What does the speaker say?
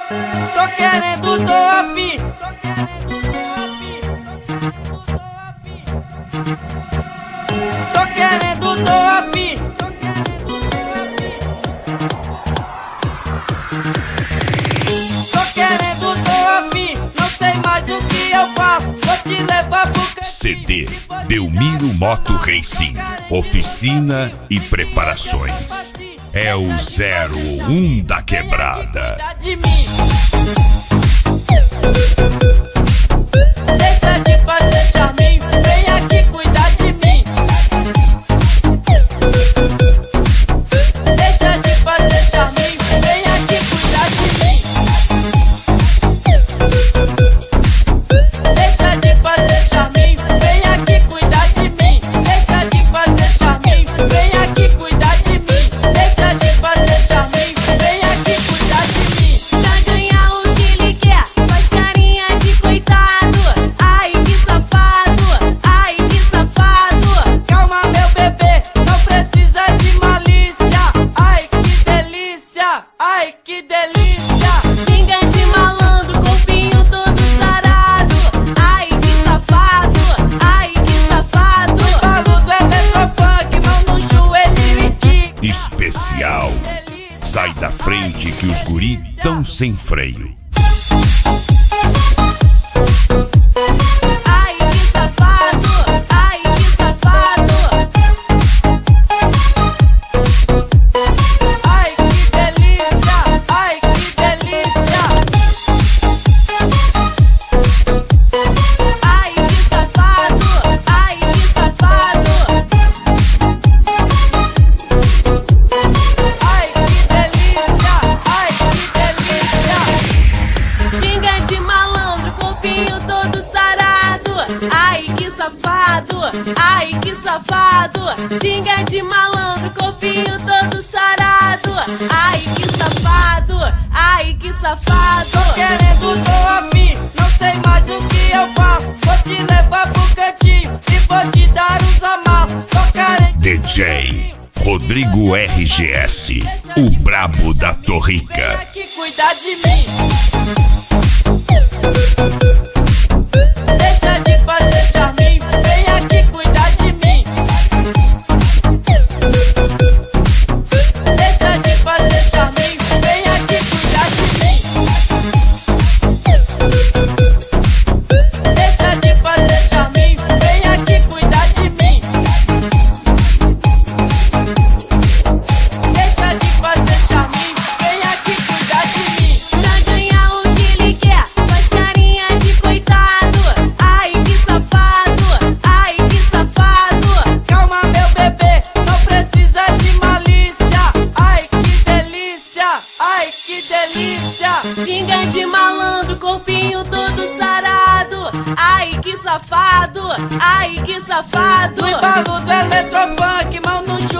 Tô querendo, tô afim. Tô querendo, tô afim. Tô querendo, tô afim. Não sei mais o que eu faço. Vou te levar pro cantinho. CD Belmiro Moto Racing. Oficina e preparações. É o 01 da quebrada. Deixa de fazer charminho, vem aqui cuidar de mim. Deixa de fazer charminho, vem aqui cuidar de mim. Deixa de fazer charminho, vem aqui cuidar de mim. Deixa de fazer charminho, vem aqui cuidar de mim. Deixa de fazer charminho, vem aqui cuidar de mim. Pra ganhar o que ele quer, faz carinha de coitado. Ai que safado, ai que safado. Calma meu bebê, não precisa de malícia. Ai que delícia, ai que delícia. Xinga de malandro, corpinho todo sarado. Ai que safado, ai que safado. Baludo eletrofunk, mão no joelho e kick. Especial. Sai da frente que os guri tão sem freio. Ai que safado, ai que safado. Ai que delícia, ai que delícia. Ai que safado, ai que safado. Ai que delícia, ai que delícia. Xinga de malandro, corpinho todo sarado. Ai que safado, ai que safado. Xinga de malandro, corpinho todo sarado. Ai que safado, ai que safado. Tô querendo, tô afim, não sei mais o que eu faço. Vou te levar pro cantinho e vou te dar uns amassos. Tô carente. DJ Rodrigo RGS, o brabo da Vem Torrica. aqui cuidar de mim. Deixa de fazer charminho, vem aqui cuidar de mim. Deixa de fazer charminho, vem aqui cuidar de mim. Deixa de fazer charminho, vem aqui cuidar de mim. Deixa de fazer charminho, vem aqui cuidar de mim. Pra ganhar o que ele quer, faz carinha de coitado. Ai que safado, ai que safado. Calma meu bebê, não precisa de malícia. Ai que delícia, ai que delícia. Xinga de malandro, corpinho todo sarado. Ai que safado, ai que safado. Baludo eletrofunk, mão no joelho.